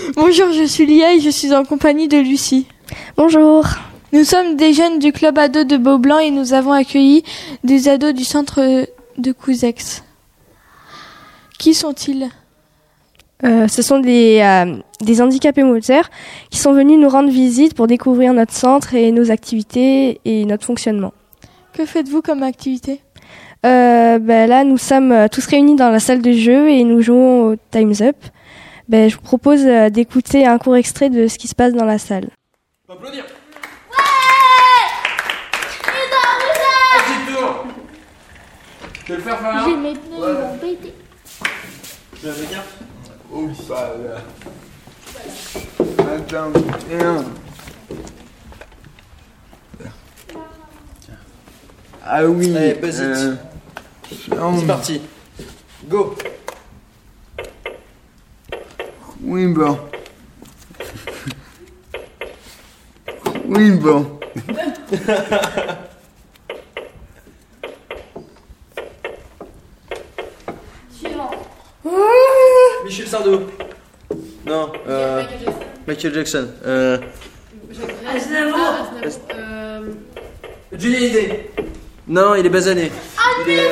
Bonjour, je suis Lia et je suis en compagnie de Lucie. Bonjour. Nous sommes des jeunes du club ado de Beaublanc et nous avons accueilli des ados du centre de Couzex. Qui sont-ils ? Ce sont des handicapés moteurs qui sont venus nous rendre visite pour découvrir notre centre et nos activités et notre fonctionnement. Que faites-vous comme activité ? Là, nous sommes tous réunis dans la salle de jeu et nous jouons au Time's Up. Je vous propose d'écouter un court extrait de ce qui se passe dans la salle. On peut applaudir. Tu veux le faire, Fabien ? J'ai mes pneus, ils vont péter. Tu veux le dire ? Oh, ça là. Attends, tiens. Ah oui. Allez, buzz it. C'est parti. Go. Oui, bon. Oui, bon. Suivant. Michel Sardou. Non, Michael Jackson. Johnny Hallyday. Non, il est basané. Il est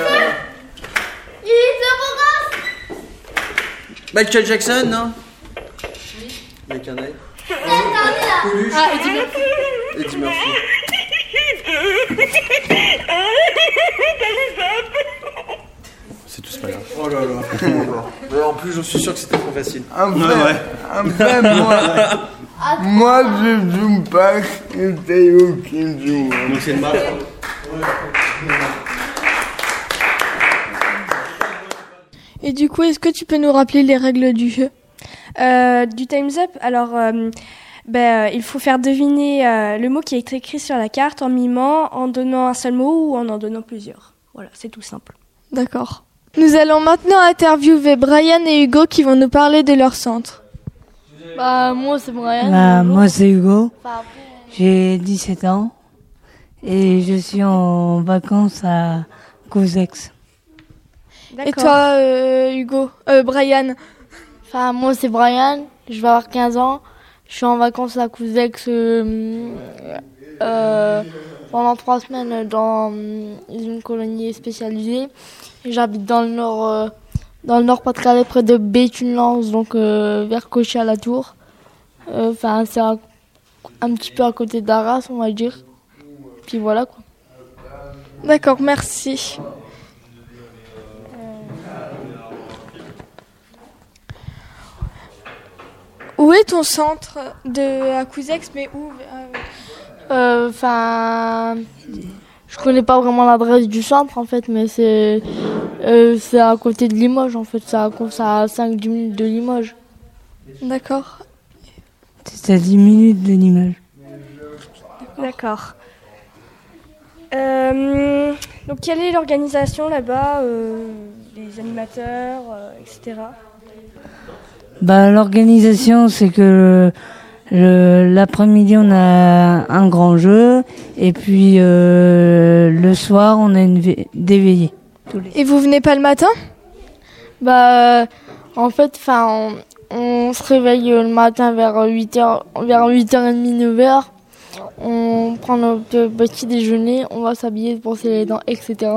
beau gosse. Michael Jackson, non? Avec un œil. Coluche. Ah, Eddie Murphy. Eddie Murphy. C'est tout, c'est pas grave. Oh là là. En plus, j'en suis sûr que c'était trop facile. Après, moi, je joue pas, c'est Théo qui joue. Donc c'est une marque. Et du coup, est-ce que tu peux nous rappeler les règles du jeu ? Du Time's Up, alors il faut faire deviner le mot qui est écrit sur la carte en mimant, en donnant un seul mot ou en donnant plusieurs. Voilà, c'est tout simple. D'accord. Nous allons maintenant interviewer Brian et Hugo qui vont nous parler de leur centre. Moi, c'est Brian. Moi, c'est Hugo. J'ai 17 ans et je suis en vacances à Couzex. Et toi, Hugo Brian ? Moi, c'est Brian. Je vais avoir 15 ans. Je suis en vacances à Couzex pendant 3 semaines dans une colonie spécialisée. J'habite dans le nord Pas-de-Calais, près de Béthune-Lens, donc vers Cauchy à la Tour. C'est un petit peu à côté d'Arras, on va dire. Puis voilà, quoi. D'accord, merci. Où est ton centre à Couzex, mais où Je connais pas vraiment l'adresse du centre, en fait, mais c'est à côté de Limoges, en fait. C'est à 5-10 minutes de Limoges. D'accord. C'est à 10 minutes de Limoges. D'accord. Donc, quelle est l'organisation là-bas, les animateurs, etc. L'organisation, c'est que l'après-midi, on a un grand jeu et puis le soir, on a des veillées. Et vous venez pas le matin ? En fait, on se réveille le matin vers 8h, vers 8h30, 9h. On prend notre petit déjeuner, on va s'habiller, se brosser les dents, etc.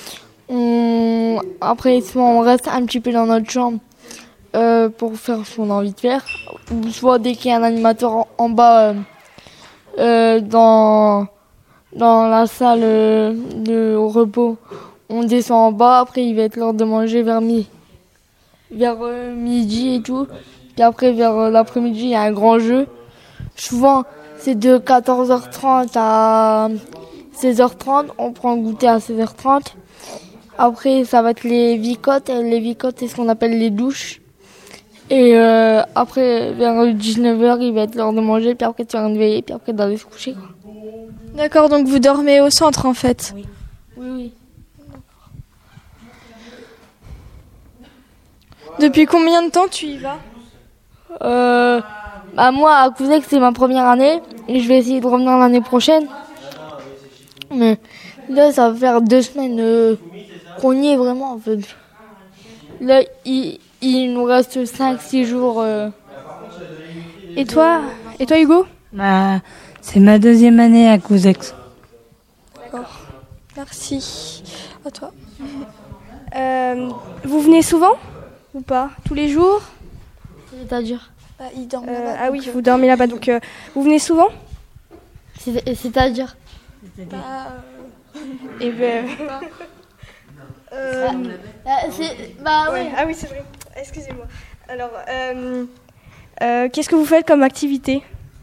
Après, souvent, on reste un petit peu dans notre chambre pour faire ce qu'on a envie de faire. Ou soit dès qu'il y a un animateur en bas dans la salle de repos, on descend en bas. Après, il va être l'heure de manger vers midi et tout. Puis après, vers l'après-midi, il y a un grand jeu. Souvent, c'est de 14h30 à 16h30. On prend le goûter à 16h30. Après, ça va être les vicottes. Les vicottes, c'est ce qu'on appelle les douches. Et après, vers 19h, il va être l'heure de manger. Puis après, tu vas réveiller. Puis après, d'aller se coucher, quoi. D'accord, donc vous dormez au centre, en fait ? Oui. Oui. Depuis combien de temps tu y vas ? Moi, à Couzex, c'est ma première année. Et je vais essayer de revenir l'année prochaine. Mais là, ça va faire 2 semaines qu'on y est vraiment, en fait. Là, il nous reste 5-6 jours Et toi Hugo? C'est ma 2e année à Couzex. D'accord. Merci. À toi. Vous venez souvent ou pas? Tous les jours? C'est-à-dire Il dort là-bas. Ah oui, vous dormez là-bas, donc vous venez souvent? C'est-à-dire Et ben... oui. Ah oui, c'est vrai. Excusez-moi. Alors, qu'est-ce que vous faites comme activité?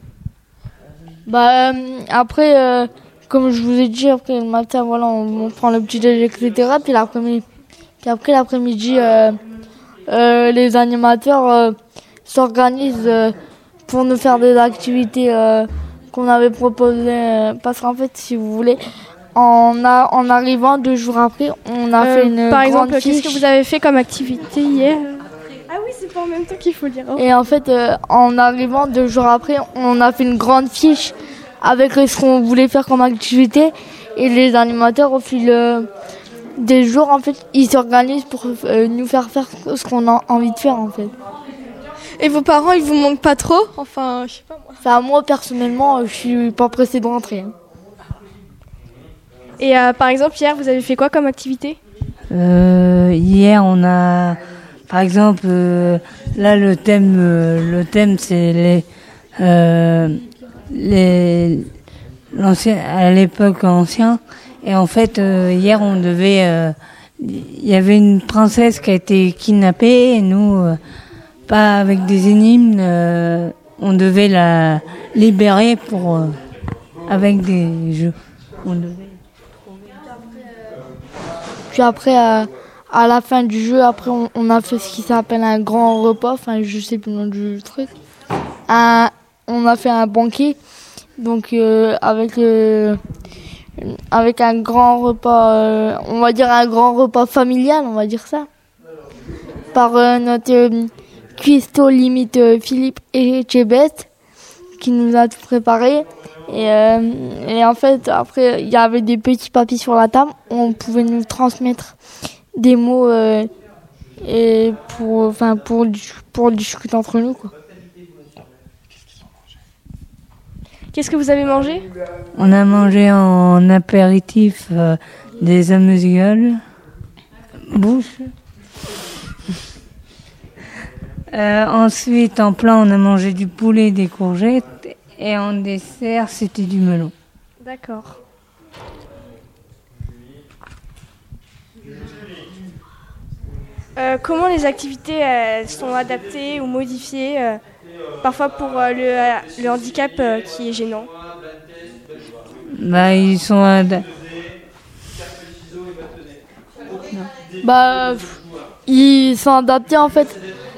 Après, comme je vous ai dit, après le matin, voilà, on prend le petit déj, etc. Puis après l'après-midi, les animateurs s'organisent pour nous faire des activités qu'on avait proposées. Parce qu'en fait, si vous voulez, en arrivant 2 jours après, on a fait une par grande exemple, fiche. qu'est-ce que vous avez fait comme activité hier? Ah oui, c'est pas en même temps qu'il faut dire. Et en fait, en arrivant 2 jours après, on a fait une grande fiche avec ce qu'on voulait faire comme activité. Et les animateurs, au fil des jours, en fait, ils s'organisent pour nous faire ce qu'on a envie de faire, en fait. Et vos parents, ils vous manquent pas trop? Enfin, je sais pas moi. Enfin, moi, personnellement, je suis pas pressée de rentrer. Hein. Et par exemple, hier, vous avez fait quoi comme activité? Hier, on a, par exemple, là le thème c'est l'ancien, à l'époque ancien. Et en fait, hier, on devait, il y avait une princesse qui a été kidnappée et nous, pas avec des énigmes, on devait la libérer avec des jeux. On devait. Puis après, à la fin du jeu, après, on a fait ce qui s'appelle un grand repas. Enfin, je sais plus le nom du truc. On a fait un banquet. Donc, avec un grand repas, on va dire un grand repas familial, on va dire ça. Par notre cuistot limite Philippe Etchebest, qui nous a tout préparé. Et en fait, après, il y avait des petits papiers sur la table. On pouvait nous transmettre des mots et pour discuter entre nous, quoi. Qu'est-ce que vous avez mangé? On a mangé en apéritif des amuse-gueules. Bouche. Ensuite, en plat, on a mangé du poulet et des courgettes. Et en dessert, c'était du melon. D'accord. Comment les activités sont adaptées ou modifiées parfois pour le handicap qui est gênant? Ils sont ils sont adaptés en fait.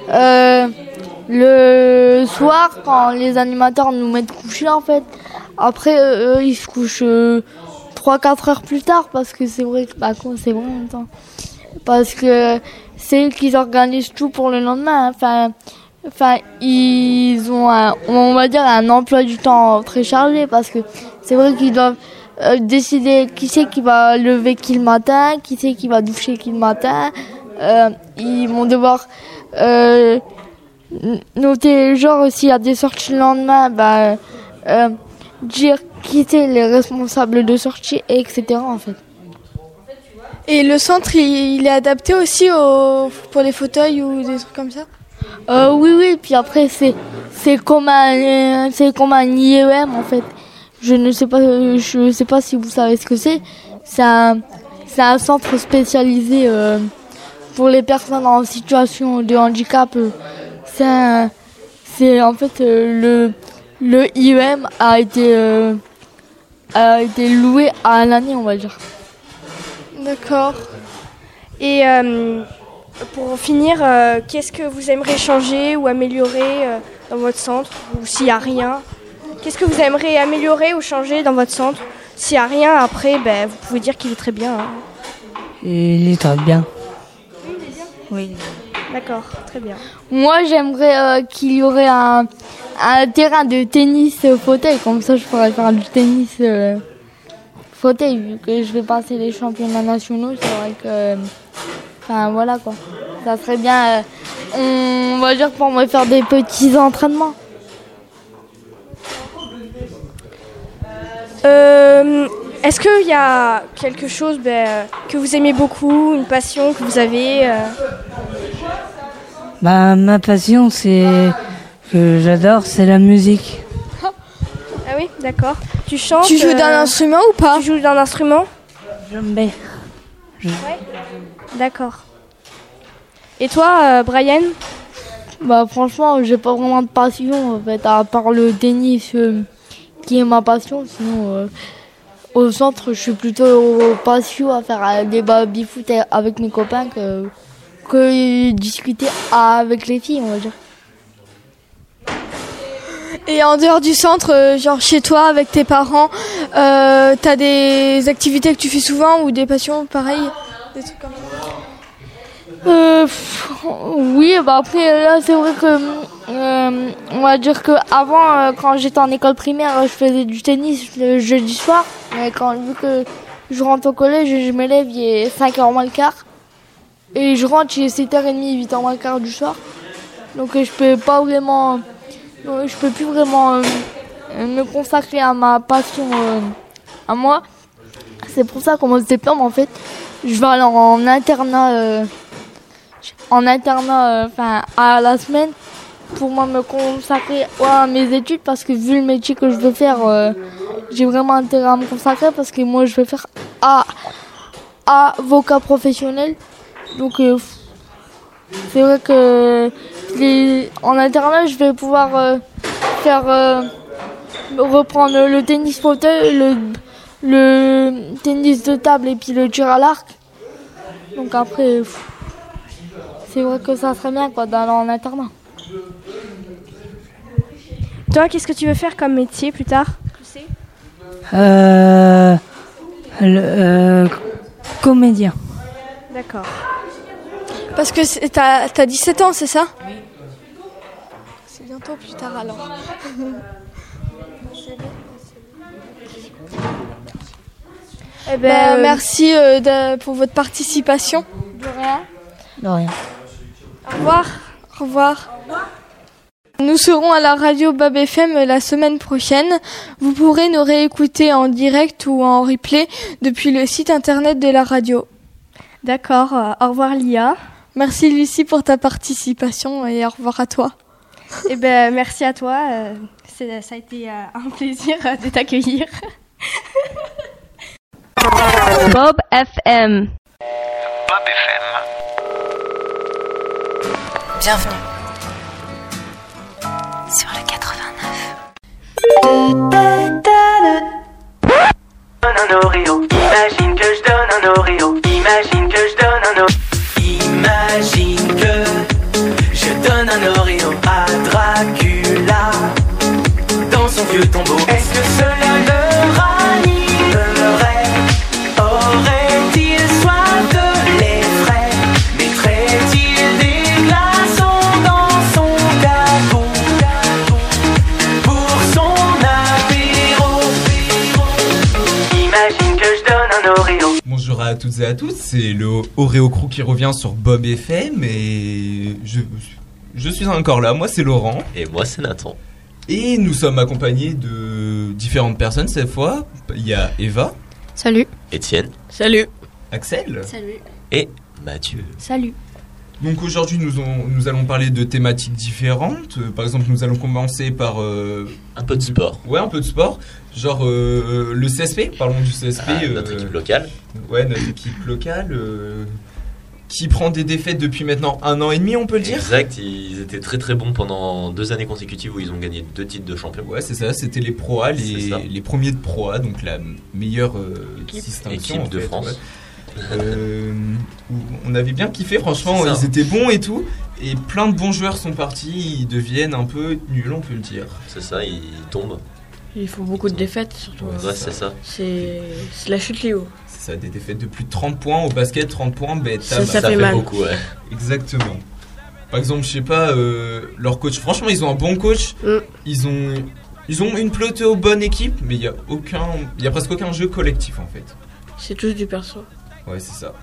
Le soir, quand les animateurs nous mettent coucher, en fait, après, eux, ils se couchent 3-4 heures plus tard, parce que c'est vrai que, c'est vrai en même temps. Parce que c'est eux qui organisent tout pour le lendemain. Enfin, ils ont on va dire, un emploi du temps très chargé, parce que c'est vrai qu'ils doivent décider qui c'est qui va lever qui le matin, qui c'est qui va doucher qui le matin. Ils vont devoir noter, genre, s'il y a des sorties le lendemain, dire qui c'est les responsables de sortie, etc. en fait. Et le centre, il est adapté aussi pour les fauteuils ou des trucs comme ça? Oui, puis après, c'est comme un IEM, en fait. Je sais pas si vous savez ce que c'est. C'est un centre spécialisé pour les personnes en situation de handicap. C'est en fait le IEM a été loué à l'année, on va dire. D'accord. Et pour finir, qu'est-ce que vous aimeriez changer ou améliorer dans votre centre, ou s'il n'y a rien? Qu'est-ce que vous aimeriez améliorer ou changer dans votre centre? S'il n'y a rien, après, vous pouvez dire qu'il est très bien. Hein. Il est très bien. Oui, il est bien. Oui. D'accord, très bien. Moi, j'aimerais qu'il y aurait un terrain de tennis fauteuil, comme ça je pourrais faire du tennis fauteuil, vu que je vais passer les championnats nationaux. C'est vrai que, voilà quoi, ça serait bien, on va dire, pour me faire des petits entraînements. Est-ce qu'il y a quelque chose que vous aimez beaucoup, une passion que vous avez Ma passion, que j'adore, c'est la musique. Ah oui, d'accord. Tu chantes. Tu joues d'un instrument ou pas? Tu joues d'un instrument? Jambé. Ouais. D'accord. Et toi, Brian? Franchement, j'ai pas vraiment de passion en fait, à part le tennis qui est ma passion. Sinon, au centre, je suis plutôt passion à faire des baby-foot avec mes copains que discuter avec les filles, on va dire. Et en dehors du centre, genre chez toi, avec tes parents, t'as des activités que tu fais souvent ou des passions pareilles? Des trucs comme ça? Oui, après là c'est vrai que on va dire que avant quand j'étais en école primaire, je faisais du tennis le jeudi soir. Mais vu que je rentre au collège, je me lève, il est 5h moins le quart. Et je rentre, il est 7h30, 8h moins le quart du soir. Donc je peux plus vraiment me consacrer à ma passion à moi. C'est pour ça qu'au mois de septembre, en fait, je vais aller en internat à la semaine pour moi me consacrer à mes études, parce que vu le métier que je veux faire, j'ai vraiment intérêt à me consacrer, parce que moi je veux faire avocat professionnel. Donc c'est vrai que en internat je vais pouvoir reprendre le tennis fauteuil, le tennis de table et puis le tir à l'arc. Donc après c'est vrai que ça serait bien d'aller en internat. Toi, qu'est-ce que tu veux faire comme métier plus tard? Tu sais? Comédien. D'accord. Parce que t'as 17 ans, c'est ça? Oui. C'est bientôt plus tard alors. Merci pour votre participation. De rien. De rien. Au revoir. Au revoir. Nous serons à la radio Bob FM la semaine prochaine. Vous pourrez nous réécouter en direct ou en replay depuis le site internet de la radio. D'accord. Au revoir Lia. Merci Lucie pour ta participation et au revoir à toi. Merci à toi. Ça a été un plaisir de t'accueillir. Bob FM. Bob FM. Bienvenue sur le 89. Donne un Oreo. Imagine que je donne un Oreo. Imagine que je donne un Oreo. Imagine que je donne un Oreo à Dracula dans son vieux tombeau. Est-ce que cela le ranimerait? Aurait-il soif de lait frais? Mettrait-il des glaçons dans son capot pour son apéro? Imagine que je donne un Oreo. Bonjour à toutes et à tous, c'est le Oreo Crew qui revient sur Bob FM et je suis encore là, moi c'est Laurent. Et moi c'est Nathan. Et nous sommes accompagnés de différentes personnes cette fois. Il y a Eva. Salut. Étienne. Salut. Axel. Salut. Et Mathieu. Salut. Donc aujourd'hui nous allons parler de thématiques différentes. Par exemple nous allons commencer par... un peu de sport. Ouais, un peu de sport. Genre le CSP, parlons du CSP. Notre équipe locale. Ouais, notre équipe locale qui prend des défaites depuis maintenant 1 an et demi, on peut le dire. Exact, ils étaient très très bons pendant 2 années consécutives où ils ont gagné 2 titres de champion. Ouais, c'est ça, c'était les Pro A, les premiers de Pro A, donc la meilleure distinction équipe de France. Ouais. On avait bien kiffé, franchement, ils étaient bons et tout. Et plein de bons joueurs sont partis, ils deviennent un peu nuls, on peut le dire. C'est ça, ils tombent. Il faut beaucoup de défaites, surtout. Ouais, c'est ça. C'est la chute Léo. C'est ça, des défaites de plus de 30 points. Au basket, 30 points, ça fait mal. Beaucoup, ouais. Exactement. Par exemple, je sais pas, leur coach, franchement, ils ont un bon coach. Ils ont une plutôt bonne équipe, mais il y a presque aucun jeu collectif en fait. C'est tous du perso. Ouais, c'est ça.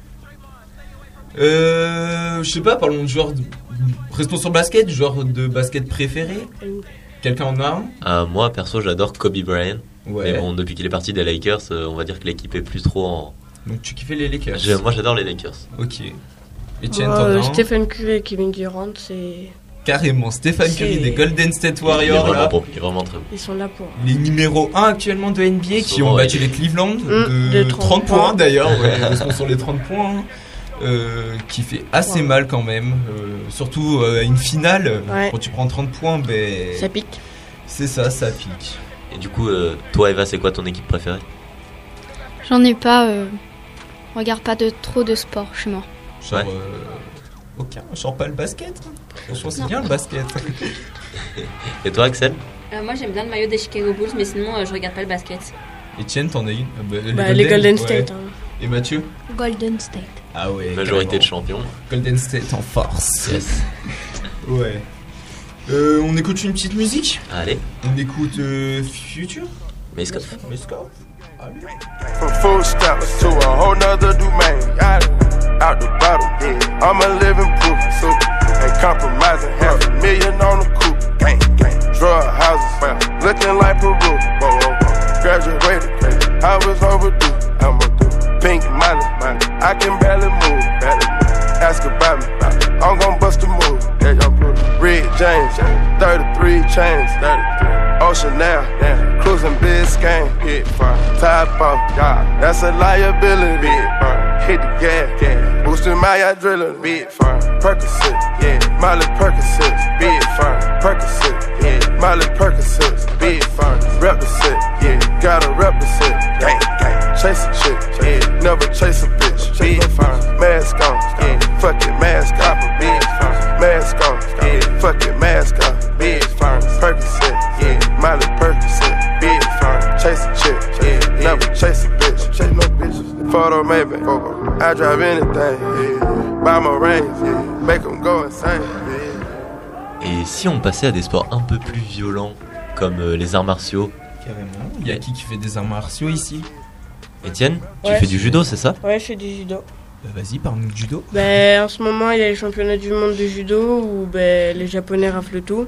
Je sais pas, parlons de joueurs. Restons sur basket, joueur de basket préféré. Quelqu'un en a un? Moi, perso, j'adore Kobe Bryant. Ouais. Mais bon, depuis qu'il est parti des Lakers, on va dire que l'équipe est plus trop en. Donc tu kiffais les Lakers? Moi j'adore les Lakers. Ok. Etienne, t'en as un? Stephen Curry et Kevin Durant, c'est. Carrément, Stephen Curry des Golden State Warriors. Il est vraiment très bon. Ils sont là pour. Les numéros 1 actuellement de NBA qui ont battu les Cleveland de 30 points d'ailleurs, parce qu'on sur les 30 points. Qui fait assez mal quand même, surtout à une finale. Quand tu prends 30 points, ça pique. C'est ça pique. Et du coup, toi Eva, c'est quoi ton équipe préférée? J'en ai pas. Je regarde pas trop de sport chez moi. Genre aucun, genre pas le basket. Franchement c'est bien le basket. Et toi Axel? Moi j'aime bien le maillot des Chicago Bulls, mais sinon je regarde pas le basket. Etienne, t'en as une? Les Golden State. Hein. Et Mathieu? Golden State. Ah ouais. Majorité de champions. Golden State en force. Yes. Ouais. On écoute une petite musique? Allez. On écoute Future? Mescov. From food stamps to a whole nother domain. Out the bottle, yeah. I'm a living proof. So ain't compromising. $500,000 on the coupe. Gang. Drug houses, looking like Peru. Graduated, I was overdue. I'm a dude. Pink money, I can barely move. Ask about me, I'm gon' bust a move. Red James, 33 chains, Ocean now, cruising Biscayne, Tide Ball, that's a liability. Hit the gas, boosting my adrenaline. Percocet, Miley Percocet, big firm. Percocet, Miley Percocet, big firm. Represent, gotta represent. Gang, chase a chick, never chase a bitch. Big firm, mask on, fuck it, mask off. Big firm, mask on, fuck it, mask off. Big firm, Percocet, Miley Percocet, big firm. Chase a chick, never chase a bitch. Chase no bitches. Photo maybe, I drive anything. Buy my range, make them go insane. Et si on passait à des sports un peu plus violents, comme les arts martiaux? Carrément. Il y a qui fait des arts martiaux ici? Etienne, tu fais du judo, c'est ça? Ouais, je fais du judo. Vas-y, parle-nous de judo. En ce moment, il y a les championnats du monde de judo où les Japonais raflent tout.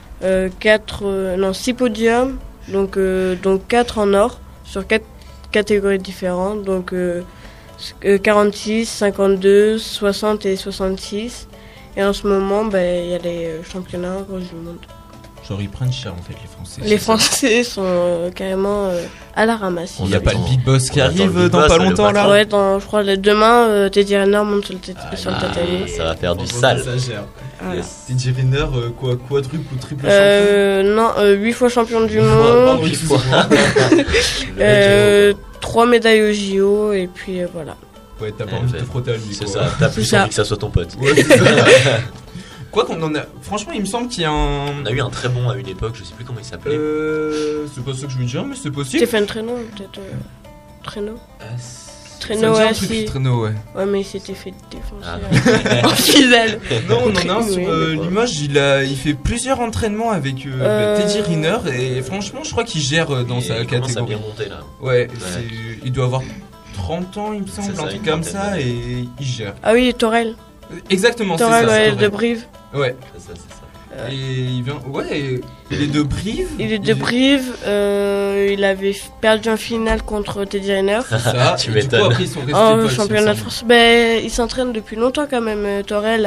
6 podiums, donc 4 en or sur 4 catégories différentes. Donc 46, 52, 60 et 66. Et en ce moment, il y a les championnats du monde. Genre ils prennent cher en fait les Français. Les Français sont carrément à la ramasse. Il n'y a pas le Big Boss qui arrive dans pas longtemps là? Ouais, je crois demain, Teddy Riner monte sur le tatami. Ça va faire du sale. Voilà. Teddy Riner, quadruple ou triple champion? Non, 8 fois champion du monde. 8 fois. 3 médailles au JO et puis voilà. Ouais, t'as pas envie de te frotter à lui. C'est ça, t'as plus envie que ça soit ton pote. Ouais, quoi qu'on en a. Franchement, il me semble qu'il y a un. On a eu un très bon à une époque, je sais plus comment il s'appelait. C'est pas ça que je veux dire, mais c'est possible. Stéphane Traîneau, peut-être. Traîneau. Traîneau, ouais, si. Traîneau, ouais. Ouais, mais il s'était fait défoncer en finale. Non, on en a un sur Limoges, il fait plusieurs entraînements avec Teddy Riner et franchement, je crois qu'il gère dans sa catégorie. Ça a bien monté là. Ouais. Il doit avoir 30 ans, il me semble, un truc comme ça, et il gère. Ah oui, Torel. Exactement, Torel, c'est ça. de Brive. Ouais. C'est ça. Et il vient. Ouais, il est de Brive. Il avait perdu en finale contre Teddy Riner. C'est ça. Tu m'étonnes. Du coup, après, ils sont restés potes, championnat de France. Il s'entraîne depuis longtemps quand même. Torel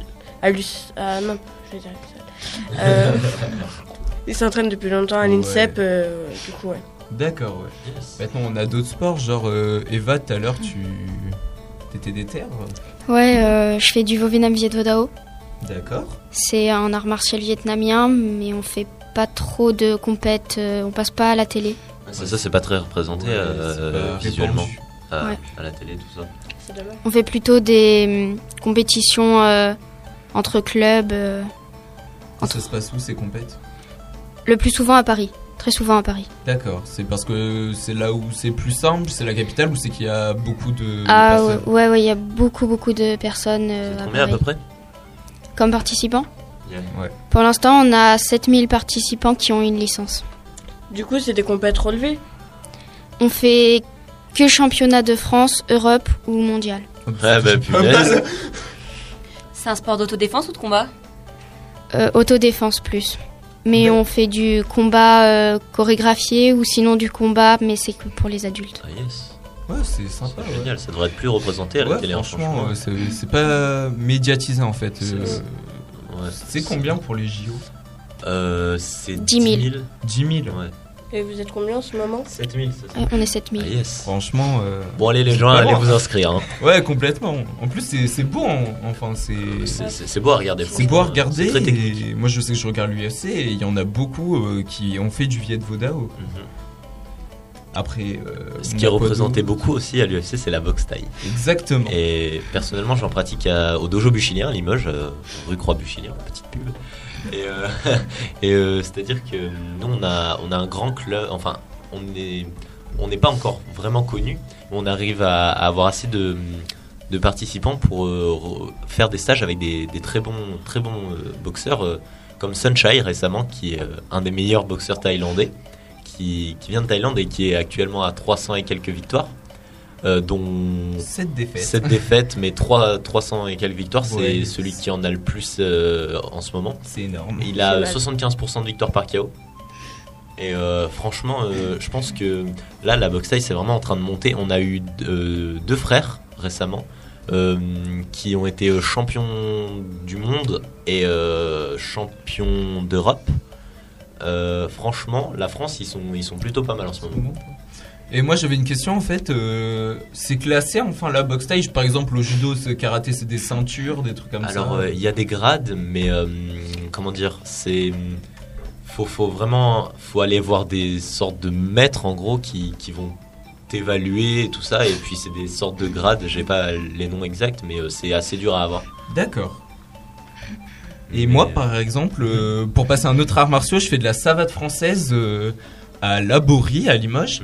il s'entraîne depuis longtemps à l'INSEP. Du coup, ouais. D'accord, ouais. Yes. Maintenant, on a d'autres sports, genre Eva, tout à l'heure, t'étais déter? Ouais, je fais du Vovinam Viet Vo Dao. D'accord. C'est un art martial vietnamien, mais on fait pas trop de compètes, on passe pas à la télé. Ça, c'est pas très représenté visuellement à la télé, tout ça. On fait plutôt des compétitions entre clubs. Ça se passe où ces compètes? Le plus souvent à Paris. Très souvent à Paris. D'accord, c'est parce que c'est là où c'est plus simple, c'est la capitale, ou c'est qu'il y a beaucoup de personnes? Ouais, il y a beaucoup de personnes à combien Paris. À peu près? Comme participants? Ouais. Pour l'instant, on a 7000 participants qui ont une licence. Du coup, c'est des compètes relevées? On fait que championnat de France, Europe ou mondial. Ah bah punaise. C'est un sport d'autodéfense ou de combat? Autodéfense plus. Mais on fait du combat chorégraphié ou sinon du combat, mais c'est que pour les adultes. Ah yes. Ouais, c'est sympa. C'est génial, ça devrait être plus représenté à la télé. Franchement, c'est pas médiatisé en fait. C'est combien pour les JO? C'est 10 000. 10 000. Ouais. Et vous êtes combien en ce moment? 7 000, c'est ça. On est 7 000. Ah yes. Franchement. Bon, allez les gens, allez vous inscrire. Hein. Ouais, complètement. En plus, c'est beau. Enfin, c'est beau à regarder. C'est beau à regarder. Et moi, je sais que je regarde l'UFC et il y en a beaucoup qui ont fait du Viet Vo Dao. Après, ce qui est représenté beaucoup aussi à l'UFC, c'est la boxe thaï. Exactement. Et personnellement, j'en pratique au dojo Buchilien à Limoges, rue Croix-Buchilien, petite pub. Et c'est-à-dire que nous, on a un grand club. Enfin, on n'est pas encore vraiment connu, mais on arrive à avoir assez de participants pour faire des stages avec des très bons boxeurs, comme Sunshine récemment, qui est un des meilleurs boxeurs thaïlandais. Qui vient de Thaïlande et qui est actuellement à 300 et quelques victoires, dont 7 défaites. 7 défaites, mais 300 et quelques victoires, c'est Ouais, celui qui en a le plus en ce moment. C'est énorme. Il a 75% de victoires par KO. Et franchement, je pense que là, la boxe thaï, c'est vraiment en train de monter. On a eu 2 frères récemment qui ont été champions du monde et champions d'Europe. Franchement, la France, ils sont plutôt pas mal en ce moment. Et moi j'avais une question en fait, c'est classé enfin la boxe thaï, par exemple au judo, ce karaté, c'est des ceintures, des trucs comme ça. Alors il y a des grades, mais comment dire, c'est faut aller voir des sortes de maîtres en gros qui vont t'évaluer et tout ça, et puis c'est des sortes de grades, j'ai pas les noms exacts, mais c'est assez dur à avoir. D'accord. Et moi, par exemple, pour passer un autre art martiaux, je fais de la savate française à Laborie, à Limoges.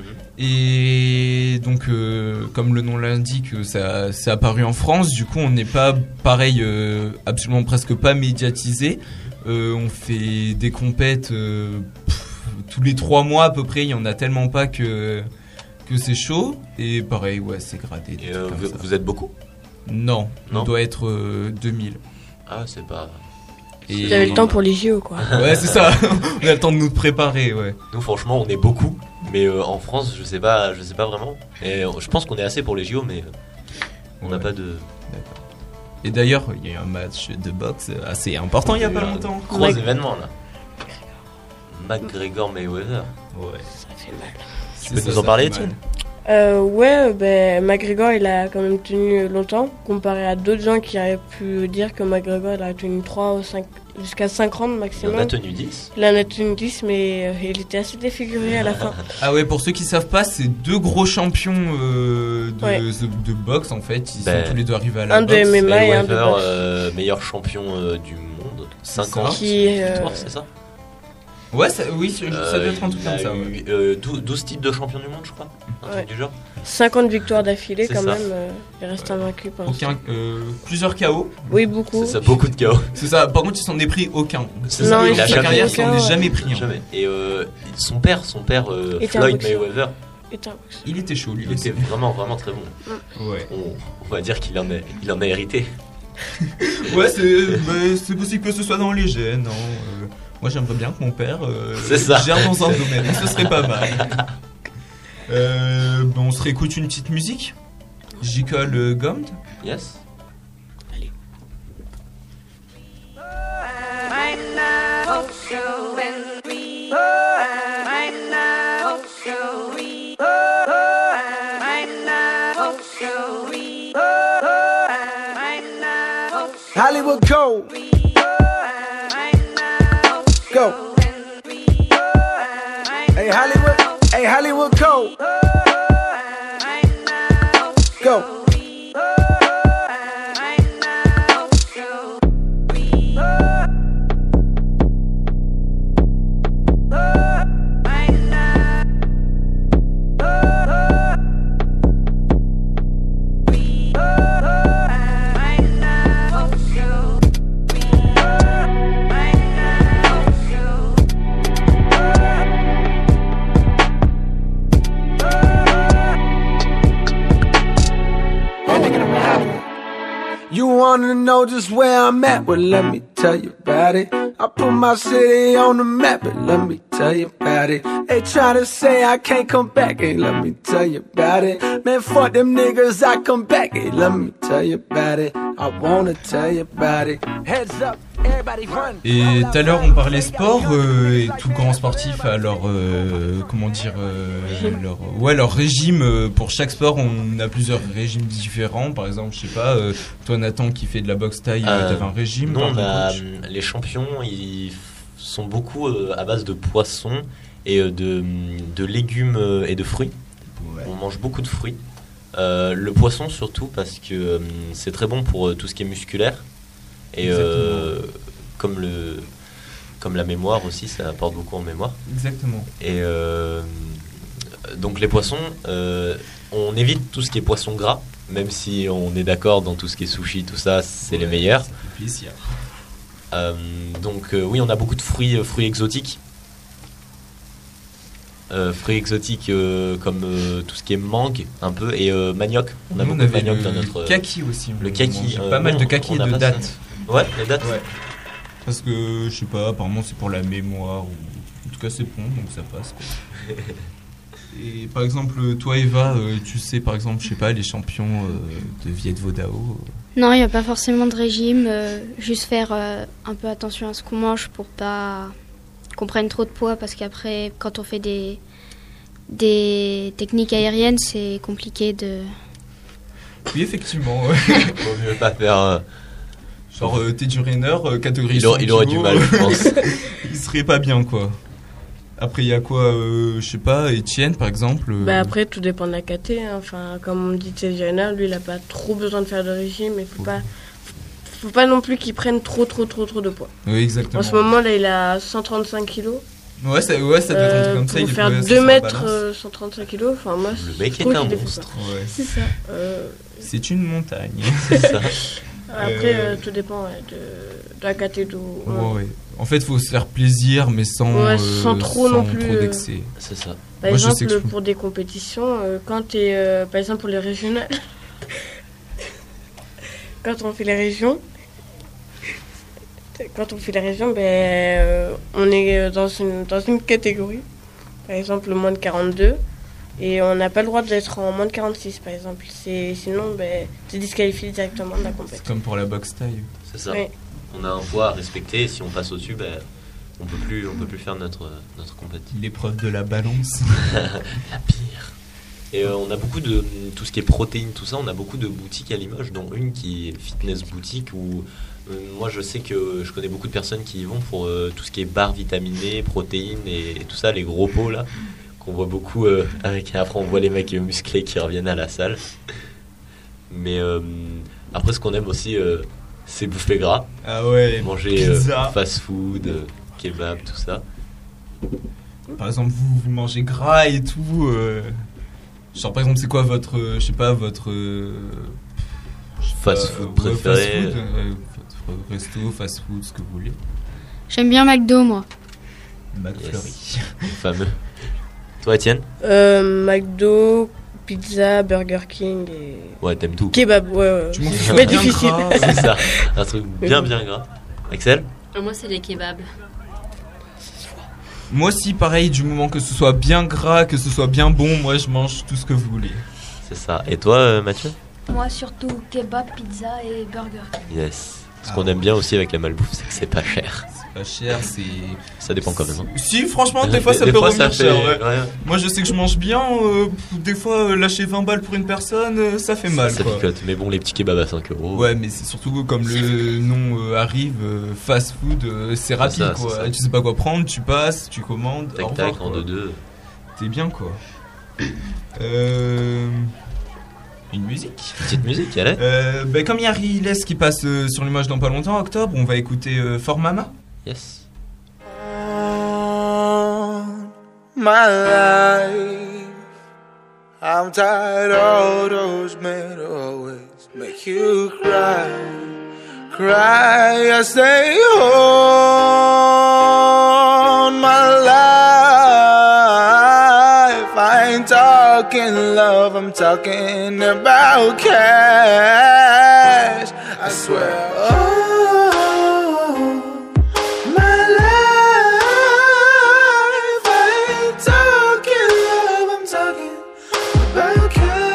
Et donc, comme le nom l'indique, ça c'est apparu en France. Du coup, on n'est pas pareil, absolument presque pas médiatisé. On fait des compètes tous les 3 mois à peu près. Il y en a tellement pas que c'est chaud. Et pareil, ouais, c'est gradé. Et vous êtes beaucoup? Non, on doit être 2000. Ah, c'est pas... Et... Vous avez le temps pour les JO, quoi. Ouais, c'est ça. On a le temps de nous préparer, ouais. Nous, franchement, on est beaucoup, mais en France, je sais pas vraiment. Et je pense qu'on est assez pour les JO, mais on n'a pas de. D'accord. Et d'ailleurs, il y a eu un match de boxe assez important il y a pas longtemps. 3 événements là. McGregor Mayweather. Ouais. Ça fait mal. Tu peux nous en parler, Étienne? McGregor il a quand même tenu longtemps comparé à d'autres gens qui auraient pu dire que McGregor il a tenu 3 ou 5 jusqu'à 5 rounds maximum. Il en a tenu 10. Il en a tenu 10, mais il était assez défiguré à la fin. Ah ouais, pour ceux qui savent pas, c'est 2 gros champions de boxe en fait. Ils sont tous les deux arrivés à la boxe. Un de MMA et un de boxe. Meilleur champion du monde, 50 victoires, c'est ça? Ouais, ça doit être un truc comme ça. Ouais. 12 titres de champion du monde, je crois. Un truc du genre. 50 victoires d'affilée, quand même. Il reste invaincu pour l'instant. Plusieurs KO. Oui, beaucoup. C'est ça, beaucoup de KO. C'est ça. Par contre, ils s'en est pris aucun. C'est ça. Il a sa carrière, il s'en est jamais pris. Jamais. Et son père, Floyd Mayweather. Il était chaud, lui. Il était vraiment, vraiment très bon. Ouais. On va dire qu'il en a hérité. Ouais, c'est possible que ce soit dans les gènes. Moi, j'aimerais bien que mon père gère dans un domaine, ce serait pas mal. On se réécoute une petite musique. J. Cole Gummed. Yes. Allez. Hollywood Code. Go. Hey Hollywood Code. Go. wanna know just where I'm at? Well, let me tell you about it. I put my city on the map, but let me tell you about it. They try to say I can't come back, hey, let me tell you about it. Man, fuck them niggas, I come back, hey, let me tell you about it. I wanna tell you about it. Heads up. Et tout à l'heure on parlait sport et tout grand sportif a leur leur régime pour chaque sport. On a plusieurs régimes différents. Par exemple, je sais pas, toi Nathan qui fait de la boxe thaï, t'avais un régime? Non, les champions ils sont beaucoup à base de poissons et de légumes et de fruits. Ouais. On mange beaucoup de fruits. Le poisson surtout parce que c'est très bon pour tout ce qui est musculaire. Et comme la mémoire aussi, ça apporte beaucoup en mémoire. Exactement. Et donc les poissons, on évite tout ce qui est poisson gras, même si on est d'accord dans tout ce qui est sushi, tout ça, c'est les meilleurs. Plaisir. Donc oui, on a beaucoup de fruits exotiques. Fruits exotiques comme tout ce qui est mangue un peu et manioc. On a beaucoup de manioc dans notre kaki aussi. Le kaki, pas mal de kaki et de dattes. Ça. Ouais, les dattes. Ouais. Parce que je sais pas, apparemment c'est pour la mémoire ou en tout cas c'est bon donc ça passe quoi. Et par exemple toi Eva, tu sais par exemple je sais pas les champions de Viet Vo Dao. Non, il n'y a pas forcément de régime, juste faire un peu attention à ce qu'on mange pour pas qu'on prenne trop de poids parce qu'après quand on fait des techniques aériennes c'est compliqué de... Oui effectivement ouais. Vaut mieux pas faire... Genre Teddy Rayner, catégorie il aurait du mal je pense. Il serait pas bien quoi. Après il y a quoi, je sais pas, Etienne par exemple. Après tout dépend de la caté, hein. Enfin comme on dit Teddy Rayner, lui il a pas trop besoin de faire de régime, mais faut pas non plus qu'il prenne trop de poids. Oui exactement. En ce moment là il a 135 kilos. Ouais ça doit être un truc comme ça. Pour faire 2 mètres 135 kilos, enfin moi le mec est un monstre. Ouais. C'est ça. C'est une montagne. C'est ça. Après, tout dépend de la catégorie. Ouais. En fait, il faut se faire plaisir, mais sans trop non plus. Trop d'excès. C'est ça. Par exemple, pour des compétitions, quand tu es, par exemple, pour les régionales, quand on fait les régions, on est dans une catégorie, par exemple, moins de 42. Et on n'a pas le droit d'être en moins de 46 par exemple. Sinon, t'es disqualifié directement de la compétition. C'est comme pour la boxe taille. C'est ça. Oui. On a un poids à respecter et si on passe au-dessus, on peut plus faire notre compétition. L'épreuve de la balance. La pire. Et on a beaucoup de tout ce qui est protéines, tout ça. On a beaucoup de boutiques à Limoges, dont une qui est Fitness Boutique où moi je sais que je connais beaucoup de personnes qui y vont pour tout ce qui est barres vitaminées, protéines et tout ça, les gros pots là. Qu'on voit beaucoup après on voit les mecs musclés qui reviennent à la salle. Mais après ce qu'on aime aussi c'est bouffer gras. Ah ouais, manger fast food, kebab, tout ça. Par exemple vous mangez gras et tout genre par exemple c'est quoi votre je sais pas votre fast food préféré, votre resto, fast food, ce que vous voulez. J'aime bien McDo moi. McFlurry. Yes. Fameux. Toi, Étienne? McDo, pizza, Burger King et... Ouais, t'aimes tout. Kebab, ouais. Tu manges bien difficile. Gras. C'est ça, un truc bien gras. Axel? Moi, c'est les kebabs. Moi aussi, pareil, du moment que ce soit bien gras, que ce soit bien bon, moi je mange tout ce que vous voulez. C'est ça. Et toi, Mathieu? Moi, surtout kebab, pizza et Burger King. Yes. Ce qu'on aime bien aussi avec la malbouffe, c'est que c'est pas cher. Pas cher, c'est... Ça dépend quand même. Hein. Si, franchement, des fois ça peut revenir cher. Ouais. Ouais. Moi, je sais que je mange bien. Des fois, lâcher 20 balles pour une personne, ça fait mal. Ça picote. Mais bon, les petits kebabs à 5 €. Ouais, mais c'est surtout comme le nom arrive, fast food, c'est rapide ça, quoi. Tu sais pas quoi prendre, tu passes, tu commandes. Tac, en 2-2. T'es bien quoi. Une musique. Petite musique, allez. Comme il y a Riles qui passe sur Limoges dans pas longtemps, octobre, on va écouter For Mama. Yes. My life, I'm tired of all those men who always make you cry. I stay on my life. I ain't talking love, I'm talking about cash. I swear. Oh, my life, I ain't talking love, I'm talking about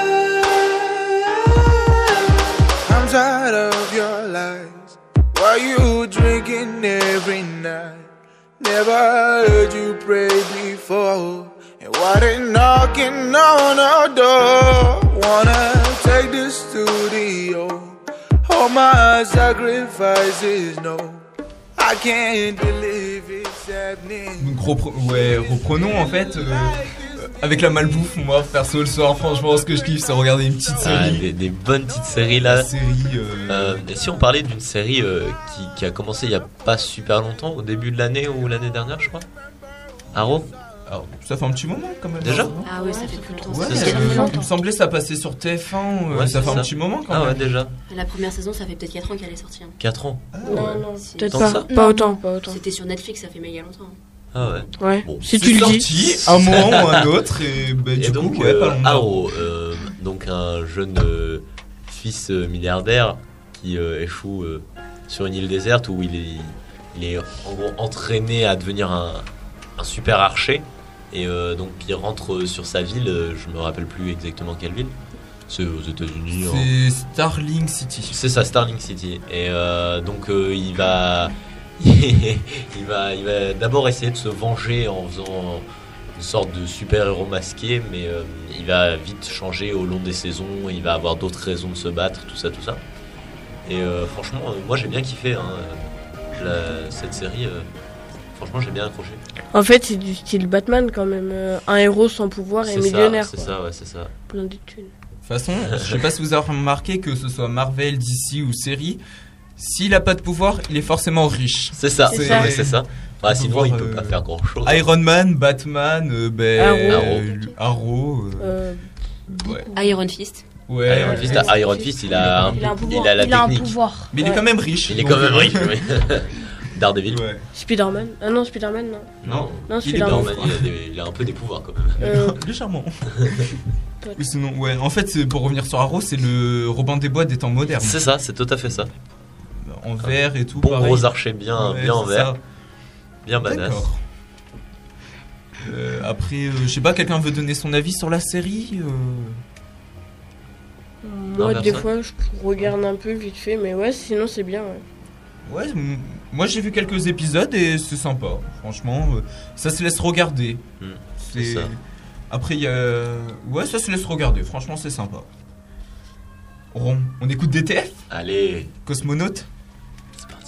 care. I'm tired of your lies. Why you drinking every night? Never heard you pray before. And why they knocking on our door? Wanna take the studio. All my sacrifices, no. I can't believe it's happening. Donc reprenons en fait avec la malbouffe. Moi perso le soir, franchement ce que je kiffe c'est regarder une petite série. Des bonnes petites séries là. Et si on parlait d'une série qui a commencé il y a pas super longtemps, au début de l'année ou l'année dernière je crois. Arrow. Alors, ça fait un petit moment quand même. Déjà ? Ah oui, ça fait plus longtemps. Ouais, il me semblait ça passait sur TF1, ouais, ça fait un petit moment quand même. Ah ouais, déjà. La première saison, ça fait peut-être 4 ans qu'elle est sortie. 4 ans Non, Si. peut-être pas autant. C'était sur Netflix, ça fait méga longtemps. Ah ouais. Ouais. Bon, si tu le dis. C'est sorti un moment ou un autre et du donc, coup, ouais, pas longtemps. Arrow, donc un jeune fils milliardaire qui échoue sur une île déserte où il est en gros entraîné à devenir un super archer. Et donc il rentre sur sa ville, je me rappelle plus exactement quelle ville. C'est aux États-Unis. C'est Starling City. C'est ça, Starling City. Et donc il va d'abord essayer de se venger en faisant une sorte de super-héros masqué, mais il va vite changer au long des saisons. Il va avoir d'autres raisons de se battre, tout ça. Et franchement, moi j'ai bien kiffé cette série. Franchement, j'ai bien accroché. En fait, c'est du style Batman quand même. Un héros sans pouvoir et millionnaire. C'est ça, ouais, c'est ça. Plein de thunes. De toute façon, je sais pas si vous avez remarqué que ce soit Marvel, DC ou série, s'il a pas de pouvoir, il est forcément riche. C'est ça. Enfin, sinon, il peut pas faire grand chose. Iron Man, Batman, Arrow. Ouais. Iron Fist. Ouais. Iron Fist, il a la technique. Pouvoir. Mais il est quand même riche. Il est quand même riche, oui. Daredevil. Ouais. Spider-Man. Ah non, Spider-man, non. Non, Spider-Man. Il a un peu des pouvoirs quand même. Légèrement. Mais sinon, ouais. En fait, pour revenir sur Arrow, c'est le Robin des Bois des temps modernes. C'est ça, c'est tout à fait ça. En vert et tout. Bon pareil. gros archer bien en vert. Ça. Bien badass. Après, je sais pas, quelqu'un veut donner son avis sur la série Moi, des fois, je regarde un peu vite fait, mais ouais, sinon c'est bien. Ouais, moi j'ai vu quelques épisodes et c'est sympa. Franchement, ça se laisse regarder. C'est ça. Après, il y a. Ouais, ça se laisse regarder. Franchement, c'est sympa. On écoute DTF ? Allez. Cosmonaute ? C'est parti.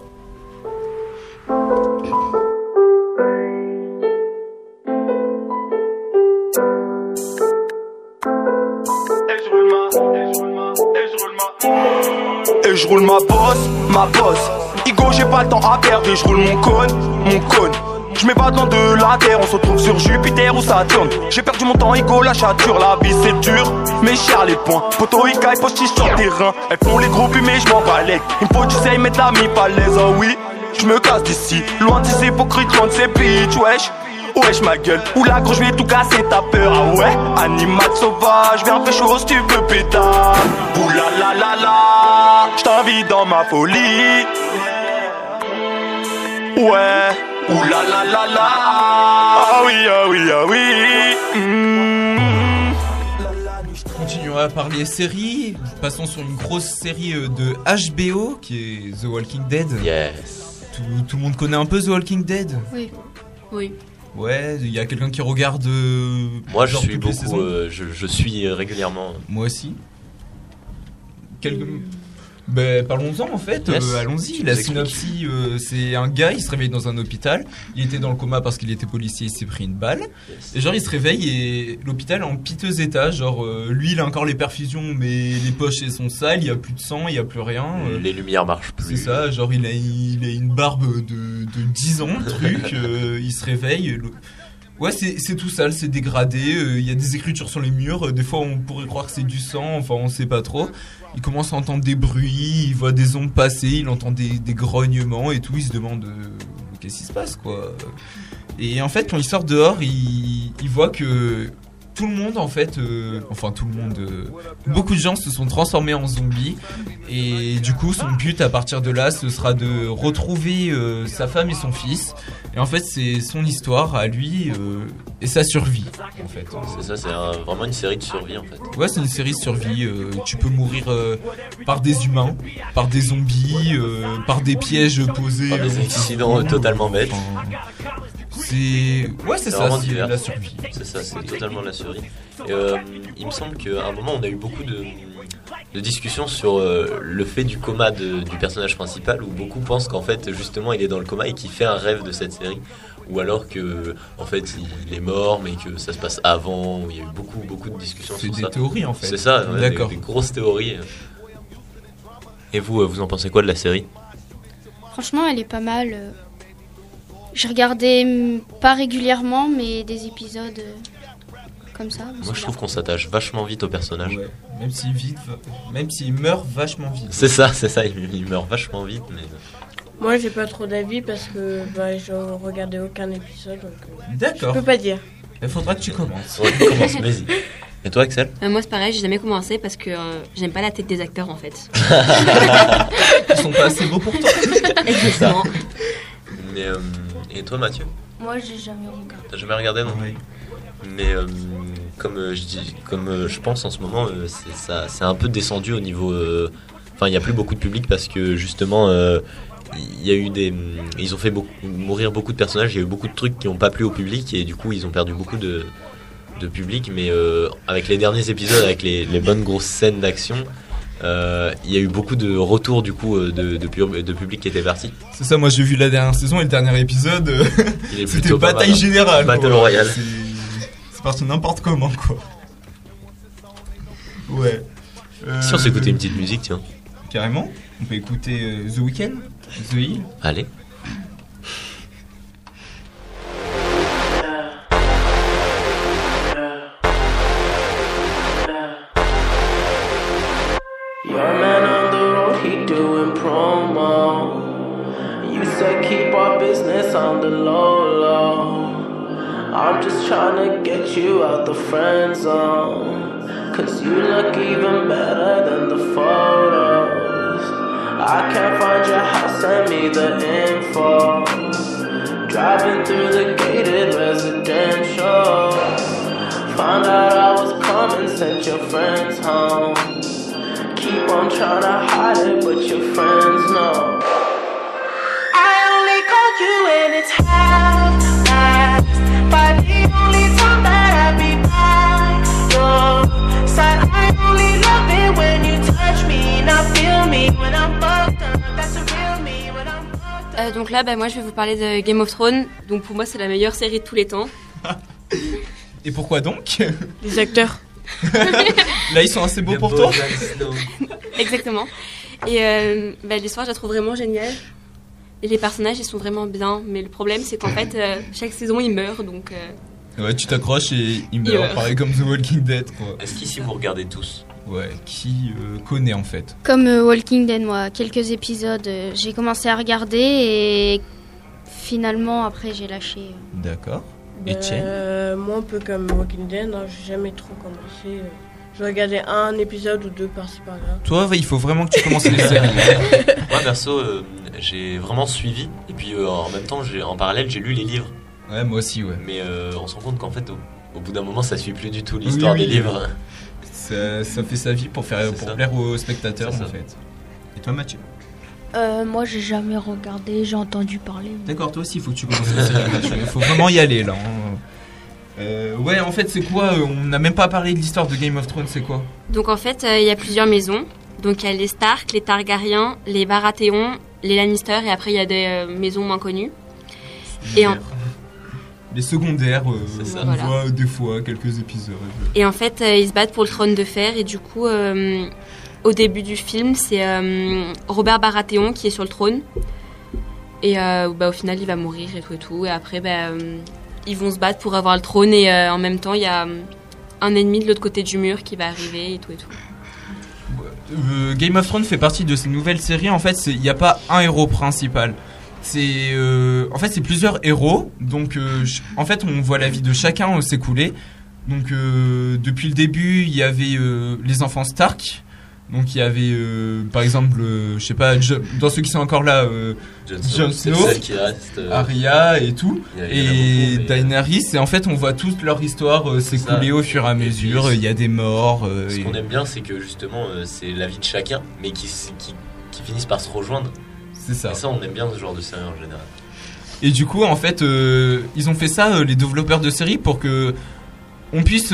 Et je roule ma bosse. Igo, j'ai pas le temps à perdre et je roule mon cône. Je m'évade loin de la terre, on se retrouve sur Jupiter ou Saturne. J'ai perdu mon temps, Igo, la chature, la vie c'est dur, mais cher les points. Poto, Ika et postiche sur le terrain. Elles font les gros mais je m'en balèque. Il me faut du sel, mettre la mi à l'aise, oh oui. Je me casse d'ici, loin de ces hypocrites, loin de ces bitches, wesh. Wesh ma gueule, oula gros je vais tout casser, t'as peur, ah ouais. Animal sauvage, viens faire chose, tu veux pétard. Oula la la la, j't'invite dans ma folie. Ouais, oula la la la, ah oui, ah oui, ah oui. Continuons à parler séries. Passons sur une grosse série de HBO qui est The Walking Dead. Yes. Tout le monde connaît un peu The Walking Dead. Oui. Ouais, il y a quelqu'un qui regarde. Moi, je suis beaucoup. Je suis régulièrement. Moi aussi. Parlons-en en fait. Yes. Allons-y. La synopsie, c'est un gars, il se réveille dans un hôpital. Il était dans le coma parce qu'il était policier, il s'est pris une balle. Yes. Et genre, il se réveille et l'hôpital est en piteux état. Genre, lui, il a encore les perfusions, mais les poches elles sont sales. Il y a plus de sang, il y a plus rien. Les lumières marchent plus. C'est ça. Genre, il a une barbe de 10 ans, truc. Il se réveille. Ouais, c'est tout sale, c'est dégradé. Il y a des écritures sur les murs. Des fois, on pourrait croire que c'est du sang. Enfin, on sait pas trop. Il commence à entendre des bruits. Il voit des ombres passer. Il entend des grognements et tout. Il se demande qu'est-ce qui se passe, quoi. Et en fait, quand il sort dehors, il voit que tout le monde en fait, beaucoup de gens se sont transformés en zombies et du coup son but à partir de là ce sera de retrouver sa femme et son fils et en fait c'est son histoire à lui et sa survie en fait. C'est ça, c'est vraiment une série de survie en fait. Ouais, c'est une série de survie, tu peux mourir par des humains, par des zombies, par des pièges posés, par des accidents totalement bêtes. C'est ça, c'est divers. La survie. C'est ça, c'est totalement la survie. Et, il me semble qu'à un moment on a eu beaucoup de discussions sur le fait du coma du personnage principal, où beaucoup pensent qu'en fait justement il est dans le coma et qu'il fait un rêve de cette série, ou alors que en fait il est mort mais que ça se passe avant. Il y a eu beaucoup de discussions sur ça. C'est des théories en fait. C'est ça, ouais, d'accord. Des grosses théories. Et vous en pensez quoi de la série ? Franchement, elle est pas mal. Je regardais pas régulièrement, mais des épisodes comme ça. Moi, je trouve qu'on s'attache vachement vite au personnage. Ouais. Même s'il meurt vachement vite. C'est ça, il meurt vachement vite. Mais... Moi, j'ai pas trop d'avis parce que je regardais aucun épisode. Donc, d'accord. Je peux pas dire. Il faudra que tu commences. Ouais, commence, vas-y. Et toi, Axel ? Moi, c'est pareil, j'ai jamais commencé parce que j'aime pas la tête des acteurs en fait. Ils sont pas assez beaux pour toi. Exactement. Mais, et toi, Mathieu ? Moi, j'ai jamais regardé. T'as jamais regardé, non ? Oui. Mais comme je pense en ce moment, c'est un peu descendu au niveau. Enfin, il n'y a plus beaucoup de public parce que justement, il y a eu ils ont fait mourir beaucoup de personnages. Il y a eu beaucoup de trucs qui n'ont pas plu au public et du coup, ils ont perdu beaucoup de public. Mais avec les derniers épisodes, avec les bonnes grosses scènes d'action. Il y a eu beaucoup de retours du coup de public qui était parti. C'est ça, moi j'ai vu la dernière saison et le dernier épisode, c'était bataille générale. Battle Royale. C'est parti n'importe comment quoi. Ouais. Si on s'écoutait une petite musique, tiens. Carrément. On peut écouter The Weeknd, The Hill. Allez. Your man on the road, he doing promo. You said keep our business on the low. I'm just trying to get you out the friend zone. Cause you look even better than the photos. I can't find your house, send me the info. Driving through the gated residential. Found out I was coming, sent your friends home. Keep on trying to hide it, but your friends know. I only called you when it's half-past, but the only time that I be by your side. I only love it when you touch me, not feel me when I'm fucked up. That's the real me when I'm fucked up. Donc là, moi je vais vous parler de Game of Thrones. Donc pour moi, c'est la meilleure série de tous les temps. Et pourquoi donc ? Les acteurs. Là, ils sont assez beaux pour toi. Exactement. Et l'histoire, je la trouve vraiment géniale. Et les personnages, ils sont vraiment bien. Mais le problème, c'est qu'en fait, chaque saison, ils meurent. Donc, ouais, tu t'accroches et ils meurent. Pareil comme The Walking Dead, quoi. Est-ce qu'ici, vous regardez tous ? Ouais, qui connaît en fait ? Comme Walking Dead, moi, quelques épisodes, j'ai commencé à regarder et finalement, après, j'ai lâché. D'accord. Etienne ? Moi, un peu comme Walking Dead, j'ai jamais trop commencé. Je regardais un épisode ou deux par-ci par-là. Toi, il faut vraiment que tu commences les séries. Moi, perso, j'ai vraiment suivi. Et puis, en même temps, en parallèle, j'ai lu les livres. Ouais, moi aussi, ouais. Mais on se rend compte qu'en fait, au bout d'un moment, ça suit plus du tout l'histoire des livres. Ça fait sa vie pour plaire aux spectateurs, en fait. Et toi, Mathieu ? Moi, j'ai jamais regardé, j'ai entendu parler. D'accord, toi aussi, il faut que tu commences la série. Il faut vraiment y aller, là. Ouais, en fait, c'est quoi on n'a même pas parlé de l'histoire de Game of Thrones, c'est quoi ? Donc en fait, il y a plusieurs maisons. Donc il y a les Stark, les Targaryens, les Baratheon, les Lannister, et après il y a des maisons moins connues. Les secondaires, on voilà. voit des fois quelques épisodes. Et en fait, ils se battent pour le trône de fer, et du coup, au début du film, c'est Robert Baratheon qui est sur le trône. Et au final, il va mourir et tout. Et après, ils vont se battre pour avoir le trône, et en même temps, il y a un ennemi de l'autre côté du mur qui va arriver et tout. Game of Thrones fait partie de ces nouvelles séries. En fait, il n'y a pas un héros principal. En fait, c'est plusieurs héros. Donc, en fait, on voit la vie de chacun s'écouler. Donc depuis le début, il y avait les enfants Stark. Donc il y avait par exemple, je sais pas, dans ceux qui sont encore là, Jon Snow, Arya et tout, et Daenerys. Et en fait, on voit toute leur histoire s'écouler au fur et à mesure. Il y a des morts. Ce qu'on aime bien, c'est que justement, c'est la vie de chacun, mais qui finissent par se rejoindre. C'est ça. Et ça, on aime bien ce genre de série en général. Et du coup, en fait, ils ont fait ça, les développeurs de séries, pour que on puisse,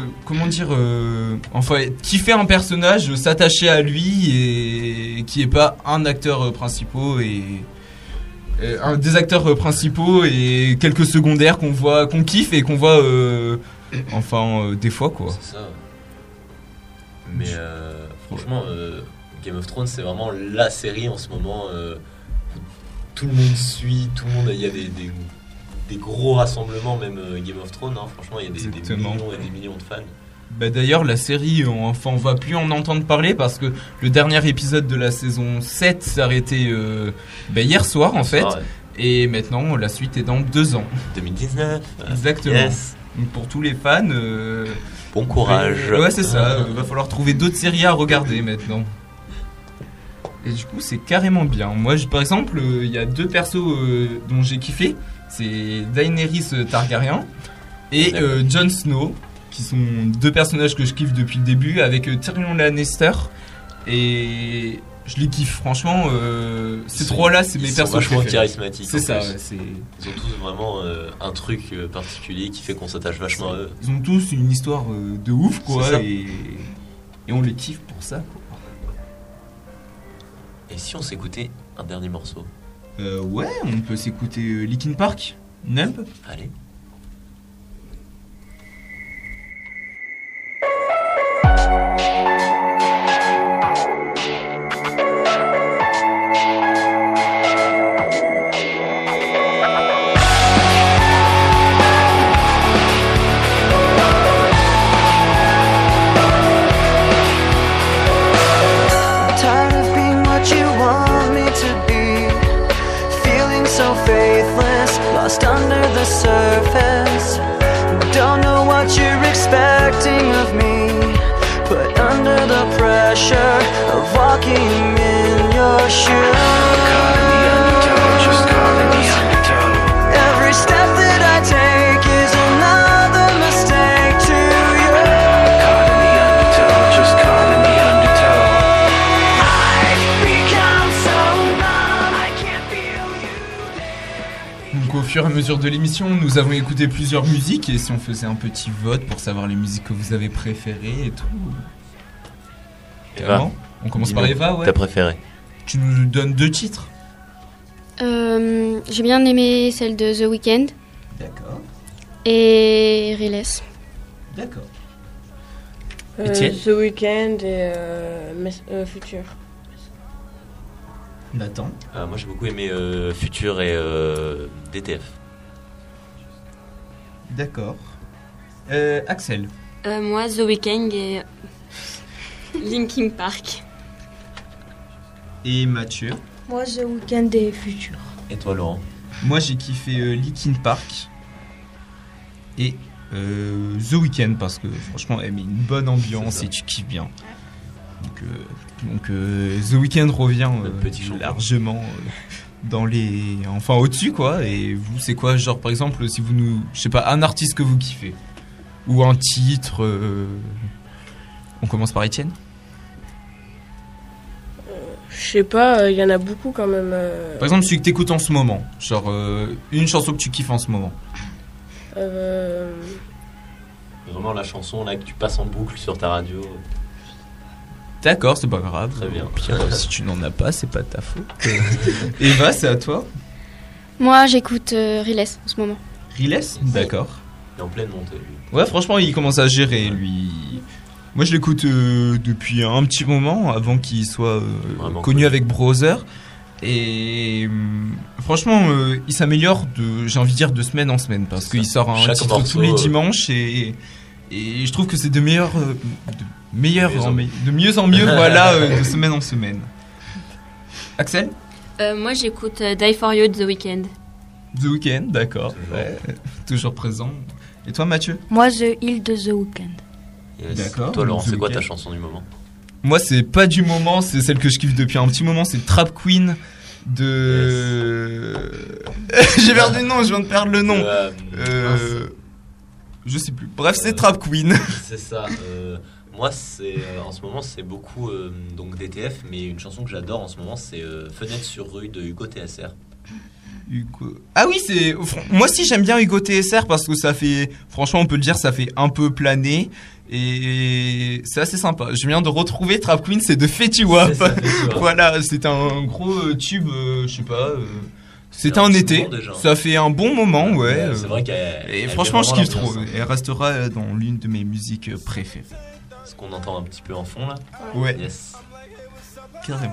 kiffer un personnage, s'attacher à lui, et qui est pas un acteur principal un des acteurs principaux et quelques secondaires qu'on kiffe et qu'on voit, des fois quoi. C'est ça. Mais franchement, Game of Thrones, c'est vraiment la série en ce moment. Où tout le monde suit, il y a des gros rassemblements, même Game of Thrones, hein, franchement, il y a des millions et des millions de fans. Bah d'ailleurs, la série, on va plus en entendre parler parce que le dernier épisode de la saison 7 s'est arrêté hier soir, en fait. Ouais. Et maintenant, la suite est dans 2 ans. 2019. Exactement. Yes. Donc pour tous les fans... bon courage. Ouais, c'est ça. Va falloir trouver d'autres séries à regarder maintenant. Et du coup, c'est carrément bien. Moi, par exemple, il y a 2 persos dont j'ai kiffé. C'est Daenerys Targaryen et Jon Snow, qui sont 2 personnages que je kiffe depuis le début, avec Tyrion Lannister. Et je les kiffe, franchement. Ces 3-là, c'est mes persos vachement charismatiques. C'est ça, Ils ont tous vraiment un truc particulier qui fait qu'on s'attache vachement à eux. Ils ont tous une histoire de ouf, quoi. Et on les kiffe pour ça, quoi. Et si on s'écoutait un dernier morceau? Ouais, on peut s'écouter Linkin Park, Numb. Allez. Surface, don't know what you're expecting of me, but under the pressure of walking in your shoes, caught in the undertow, just caught in the undertow. Every step that I take is another mistake to you. Caught in the undertow, just caught in the undertow. I've become so numb, I can't feel you. Donc au fur et à mesure de l'émission, nous avons écouté plusieurs musiques, et si on faisait un petit vote pour savoir les musiques que vous avez préférées et tout. Eva, on commence par Eva, ouais. Ta préférée? Tu nous donnes 2 titres. J'ai bien aimé celle de The Weeknd. D'accord. Et Riles. D'accord. The Weeknd et Future. Nathan. Moi j'ai beaucoup aimé Future et DTF. D'accord. Axel. Moi, The Weeknd et Linkin Park. Et Mathieu. Moi, The Weeknd et Future. Et toi, Laurent? Moi, j'ai kiffé Linkin Park et The Weeknd parce que franchement, elle met une bonne ambiance et tu kiffes bien. Donc The Weeknd revient largement dans les... Enfin, au-dessus, quoi. Et vous, c'est quoi, genre, par exemple, si vous nous... Je sais pas, un artiste que vous kiffez ou un titre... On commence par Étienne. Je sais pas, il y en a beaucoup quand même. Par exemple, celui que t'écoutes en ce moment. Genre, une chanson que tu kiffes en ce moment. Vraiment la chanson là que tu passes en boucle sur ta radio. D'accord, c'est pas grave. Très bien. Pire, si tu n'en as pas, c'est pas de ta faute. Eva, c'est à toi. Moi, j'écoute Riles en ce moment. Riles, d'accord. Il est en pleine montée. Ouais, franchement, il commence à gérer, lui. Moi, je l'écoute depuis un petit moment, avant qu'il soit connu avec Brother. Et franchement, il s'améliore j'ai envie de dire, de semaine en semaine, parce qu'il sort un titre tous les dimanches, et je trouve que c'est de mieux en mieux, voilà, de semaine en semaine. Axel? Moi, j'écoute Die For You de The Weeknd. The Weeknd, d'accord. Ouais, toujours présent. Et toi, Mathieu? Moi, The Hill de The Weeknd. Yes. D'accord. Toi, Laurent, The c'est quoi ta Weeknd. chanson du moment? Moi, c'est pas du moment, c'est celle que je kiffe depuis un petit moment, c'est Trap Queen de... J'ai perdu le nom, je viens de perdre le nom. Je sais plus. Bref, c'est Trap Queen. C'est ça. Moi, en ce moment, c'est beaucoup donc DTF, mais une chanson que j'adore en ce moment, c'est Fenêtre sur rue de Hugo TSR. Ah oui, moi aussi j'aime bien Hugo TSR parce que ça fait, franchement on peut le dire, ça fait un peu planer et c'est assez sympa. Je viens de retrouver Trap Queen, c'est de Fetty Wap. Voilà, c'est un gros tube, je sais pas. C'était en été, ça fait un bon moment, ouais. C'est vrai qu'elle. Et franchement, je kiffe trop. Elle restera dans l'une de mes musiques préférées. Ce qu'on entend un petit peu en fond là. Ouais. Yes. Carrément.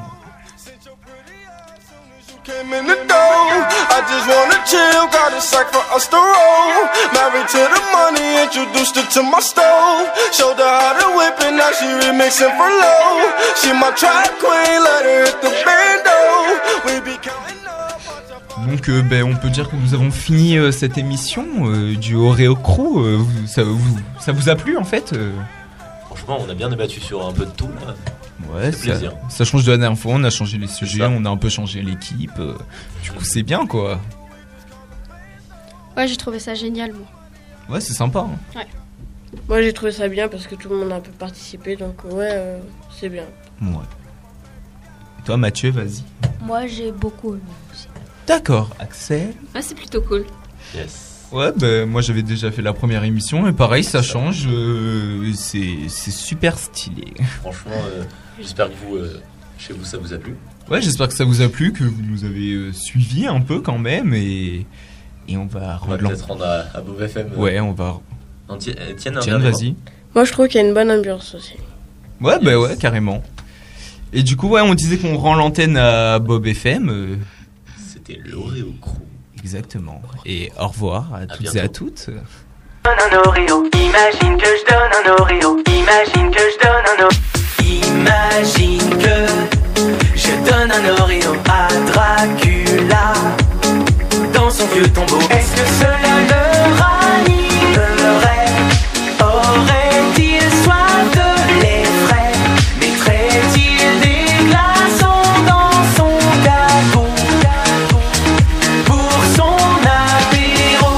Came in the door, I just wanna chill, got a sack for us to roll. Married to the money, introduced her to my stove. Showed her how to whip it, now she remixing for low. She my trap queen, let her hit the bando. We be counting up. Donc on peut dire que nous avons fini cette émission du Oreo Crew. Ça vous a plu en fait Franchement, on a bien débattu sur un peu de tout là. Ouais, ça change de la dernière fois, on a changé les sujets, on a un peu changé l'équipe. Du coup, c'est bien quoi. Ouais, j'ai trouvé ça génial, moi. Ouais, c'est sympa. Hein. Ouais. Moi, j'ai trouvé ça bien parce que tout le monde a un peu participé, donc c'est bien. Ouais. Et toi, Mathieu, vas-y. Moi, j'ai beaucoup aimé aussi. D'accord, Axel. Ouais, c'est plutôt cool. Yes. Ouais, moi j'avais déjà fait la première émission et pareil, ça change. C'est super stylé. Franchement, j'espère que chez vous, ça vous a plu. Ouais, j'espère que ça vous a plu, que vous nous avez suivis un peu quand même et on va peut-être rendre à Bob FM. Ouais, on va. Tiens, vas-y. Moi, je trouve qu'il y a une bonne ambiance aussi. Ouais, yes. Ouais, carrément. Et du coup, ouais, on disait qu'on rend l'antenne à Bob FM. C'était l'Oreo Crew. Exactement. Et au revoir à toutes bientôt. et à toutes. Un Oreo, imagine que je donne un Oreo, imagine que je donne un Oreo, imagine que je donne un Oreo à Dracula dans son vieux tombeau. Est-ce que cela le ranimerait? Aurait-il soif de lait frais? Mettrait-il des glaçons dans son gâteau pour son apéro?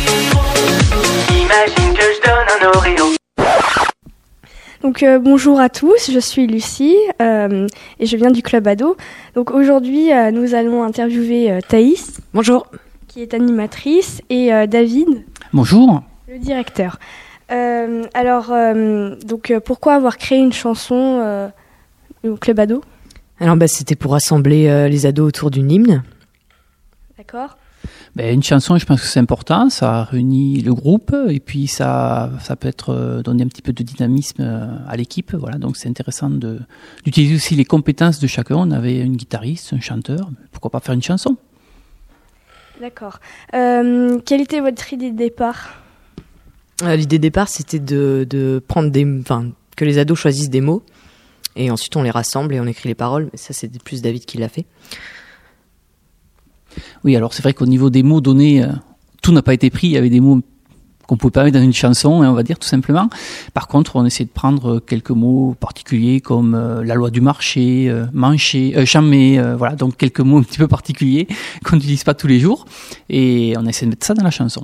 Imagine que je donne un Oreo. Donc bonjour à tous, je suis Lucie et je viens du Club Ado. Donc aujourd'hui nous allons interviewer Thaïs. Bonjour. Qui est animatrice et David. Bonjour. Le directeur. Donc pourquoi avoir créé une chanson au Club Ado? Alors c'était pour rassembler les ados autour d'une hymne. D'accord. Une chanson, je pense que c'est important, ça réunit le groupe et puis ça peut être donner un petit peu de dynamisme à l'équipe. Voilà, donc c'est intéressant d'utiliser aussi les compétences de chacun. On avait une guitariste, un chanteur, pourquoi pas faire une chanson? D'accord. Quelle était votre idée de départ? L'idée de départ, c'était de prendre que les ados choisissent des mots et ensuite on les rassemble et on écrit les paroles. Mais ça, c'est plus David qui l'a fait. Oui, alors c'est vrai qu'au niveau des mots donnés, tout n'a pas été pris. Il y avait des mots qu'on pouvait pas mettre dans une chanson, on va dire tout simplement. Par contre, on essaie de prendre quelques mots particuliers comme la loi du marché, mancher, chammer, voilà, donc quelques mots un petit peu particuliers qu'on n'utilise pas tous les jours, et on essaie de mettre ça dans la chanson.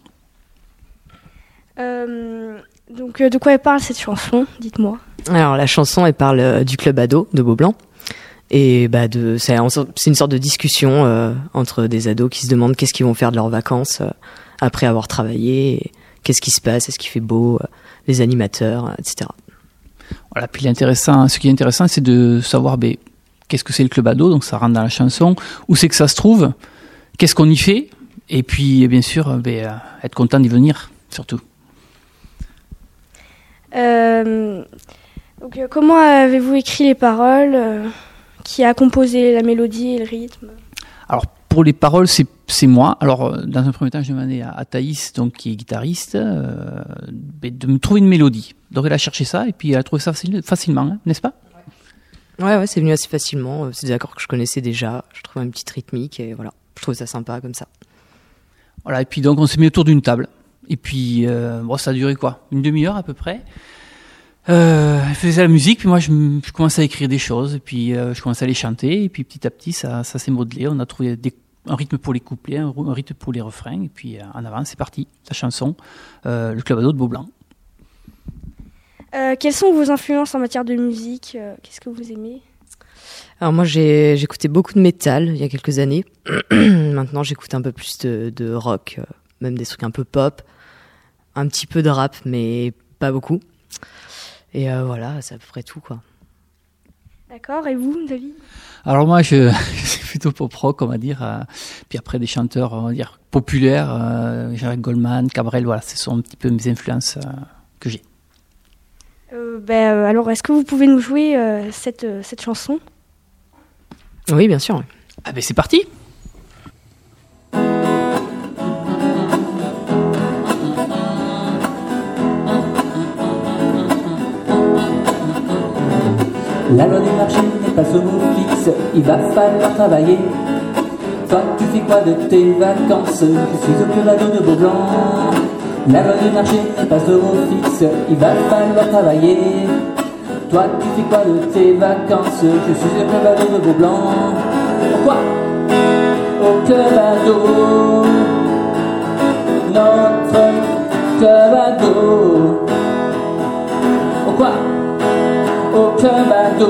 Donc de quoi elle parle cette chanson? Dites-moi. Alors la chanson, elle parle du Club Ado de Beaublanc. Et c'est une sorte de discussion entre des ados qui se demandent qu'est-ce qu'ils vont faire de leurs vacances après avoir travaillé, qu'est-ce qui se passe, est-ce qu'il fait beau, les animateurs, etc. Voilà, puis ce qui est intéressant, c'est de savoir qu'est-ce que c'est le Club Ado, donc ça rentre dans la chanson, où c'est que ça se trouve, qu'est-ce qu'on y fait, et puis bien sûr être content d'y venir, surtout. Donc comment avez-vous écrit les paroles? Qui a composé la mélodie et le rythme? Alors pour les paroles, c'est moi. Alors dans un premier temps, je demandais à Thaïs, donc qui est guitariste, de me trouver une mélodie. Donc elle a cherché ça et puis elle a trouvé ça facilement, hein, n'est-ce pas? Ouais, c'est venu assez facilement. C'est des accords que je connaissais déjà. Je trouvais une petite rythmique et voilà, je trouvais ça sympa comme ça. Voilà, et puis donc on s'est mis autour d'une table Et puis, ça a duré quoi, une demi-heure à peu près. Elle faisait la musique, puis moi je commençais à écrire des choses, et puis je commençais à les chanter, et puis petit à petit ça s'est modelé. On a trouvé un rythme pour les couplets, un rythme pour les refrains, et puis en avant c'est parti, la chanson, le Club Ado de Beaublanc. Quelles sont vos influences en matière de musique? Qu'est-ce que vous aimez? Alors moi j'écoutais beaucoup de métal il y a quelques années. Maintenant j'écoute un peu plus de rock, même des trucs un peu pop, un petit peu de rap, mais pas beaucoup. Et voilà, c'est à peu près tout, quoi. D'accord, et vous, David? Alors moi, je suis plutôt pop-rock, on va dire. Puis après, des chanteurs, on va dire, populaires, Jean-Jacques Goldman, Cabrel, voilà, ce sont un petit peu mes influences que j'ai. Alors, est-ce que vous pouvez nous jouer cette chanson? Oui, bien sûr. Ah ben c'est parti. La loi du marché n'est pas au mot fixe, il va falloir travailler. Toi, tu fais quoi de tes vacances? Je suis au Club Ado de Beaublanc. La loi du marché n'est pas au mot fixe, il va falloir travailler. Toi, tu fais quoi de tes vacances? Je suis au Club Ado de Beaublanc. Pourquoi? Au Club Ado, notre Club Ado. Pourquoi? Au Club Ado,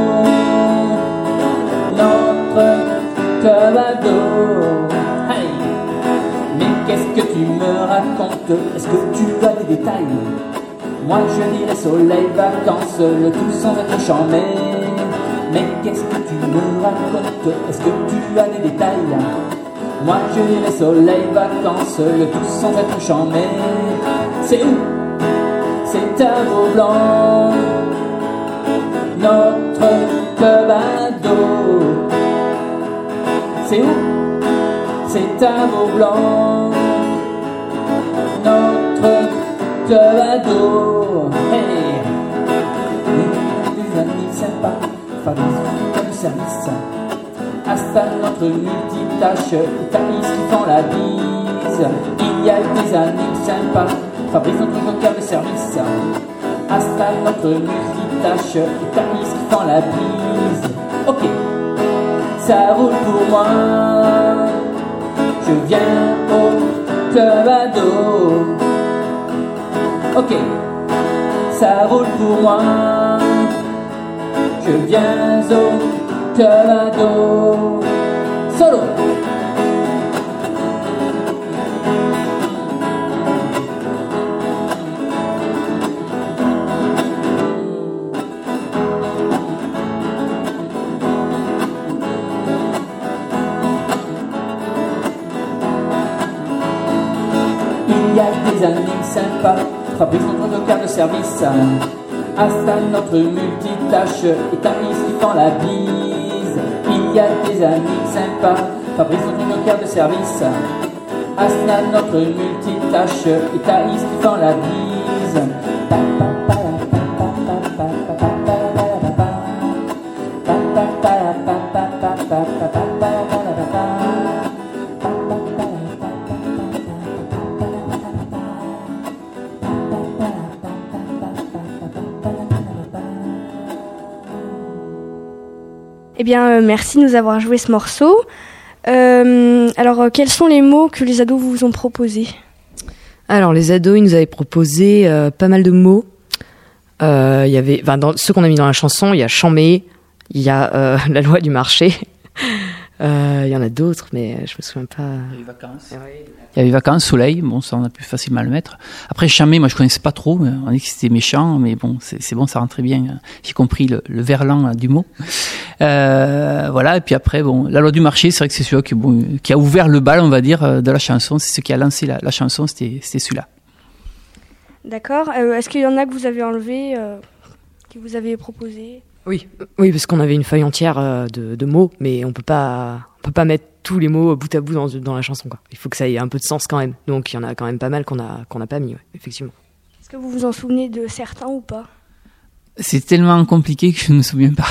notre Club Ado. Hey! Mais qu'est-ce que tu me racontes? Est-ce que tu as des détails? Moi je dirais soleil, vacances, le tout sans être charmé. Mais qu'est-ce que tu me racontes? Est-ce que tu as des détails? Moi je dirais soleil, vacances, le tout sans être charmé. C'est où? C'est à Beaublanc, notre Club Ado. C'est où? C'est à Beaublanc, notre Club Ado. Hey! Des amis sympas, fabriquent du service. Installe notre multitâche, Thaïs qui font la bise. Il y a des amis sympas, fabriquent notre joker de service. Installe notre multitâche, Thaïs qui font la bise. Ok, ça roule pour moi. Je viens au Club Ado. Ok, ça roule pour moi. Je viens au Club Ado. Solo. Il y a des amis sympas, fabrique notre joker de service. Installe notre multitâche et Thaïs qui font la bise. Il y a des amis sympas, fabrique notre joker de service. Installe notre multitâche et Thaïs qui font la bise. Eh bien, merci de nous avoir joué ce morceau. Alors, quels sont les mots que les ados vous ont proposés? Alors, les ados, ils nous avaient proposé pas mal de mots. Il y avait, dans ceux qu'on a mis dans la chanson, il y a chambé, il y a la loi du marché. Il y en a d'autres, mais je me souviens pas. Il y a eu vacances. Il y a eu vacances, soleil, bon, ça on a pu facilement le mettre. Après, chamé, moi je connaissais pas trop, on dit que c'était méchant, mais bon, c'est bon, ça rentrait bien. J'ai compris le verlan du mot. Voilà, et puis après, bon, la loi du marché, c'est vrai que c'est celui-là qui a ouvert le bal, on va dire, de la chanson. C'est ce qui a lancé la chanson, c'était celui-là. D'accord. Est-ce qu'il y en a que vous avez enlevé, que vous avez proposé? Oui, parce qu'on avait une feuille entière de mots, mais on peut pas mettre tous les mots bout à bout dans la chanson, quoi. Il faut que ça ait un peu de sens quand même. Donc il y en a quand même pas mal qu'on a pas mis, ouais, effectivement. Est-ce que vous vous en souvenez de certains ou pas? C'est tellement compliqué que je ne me souviens pas.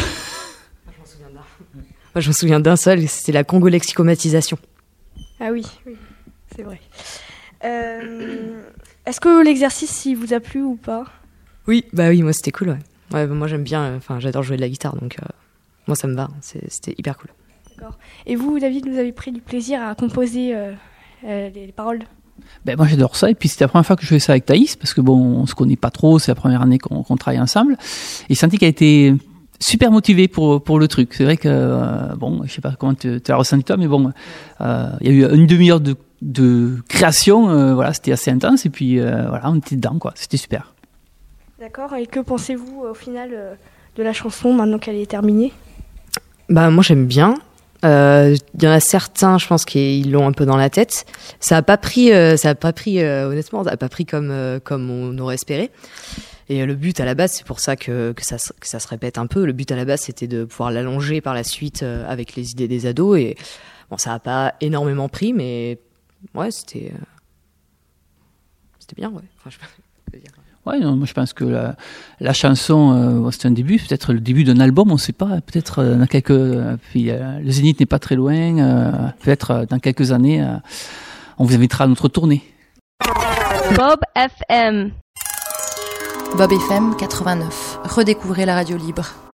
Moi, je me souviens d'un seul, c'était la congolexicomatisation. Ah oui, c'est vrai. Est-ce que l'exercice il vous a plu ou pas? Oui, moi c'était cool, ouais. Ouais, moi j'aime bien, j'adore jouer de la guitare, donc moi ça me va, c'était hyper cool. D'accord. Et vous, David, vous avez pris du plaisir à composer les paroles? Moi j'adore ça, et puis c'était la première fois que je faisais ça avec Thaïs, parce que on se connaît pas trop, c'est la première année qu'on travaille ensemble, et j'ai senti qu'elle était super motivée pour le truc. C'est vrai que, je sais pas comment tu as ressenti toi, mais il y a eu une demi-heure de création, c'était assez intense, et puis on était dedans, quoi. C'était super. D'accord, et que pensez-vous au final de la chanson maintenant qu'elle est terminée? Moi j'aime bien. Il y en a certains, je pense qu'ils l'ont un peu dans la tête. Ça a pas pris honnêtement, ça a pas pris comme on aurait espéré. Et le but à la base, c'est pour ça que ça se répète un peu. Le but à la base, c'était de pouvoir l'allonger par la suite avec les idées des ados. Et ça a pas énormément pris, mais ouais, c'était bien, ouais. Enfin, je peux dire. Ouais, non, moi je pense que la chanson, c'est un début, peut-être le début d'un album, on ne sait pas, peut-être dans puis le Zénith n'est pas très loin, peut-être dans quelques années, on vous invitera à notre tournée. Bob FM. Bob FM 89. Redécouvrez la radio libre.